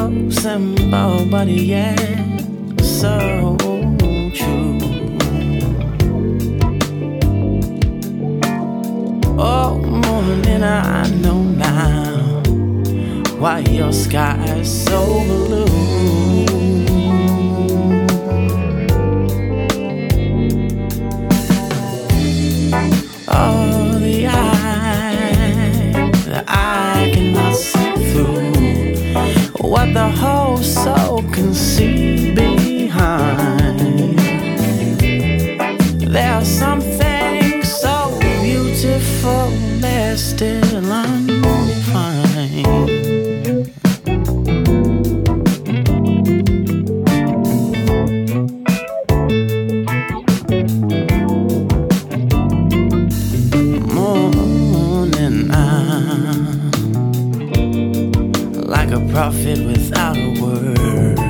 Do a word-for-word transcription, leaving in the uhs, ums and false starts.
So simple, but yet so true. Oh, more than I know now why your sky is so blue. Oh, the eye that I cannot see through, what the whole soul can see behind. There's something so beautiful they're still undefined. Like a prophet without a word.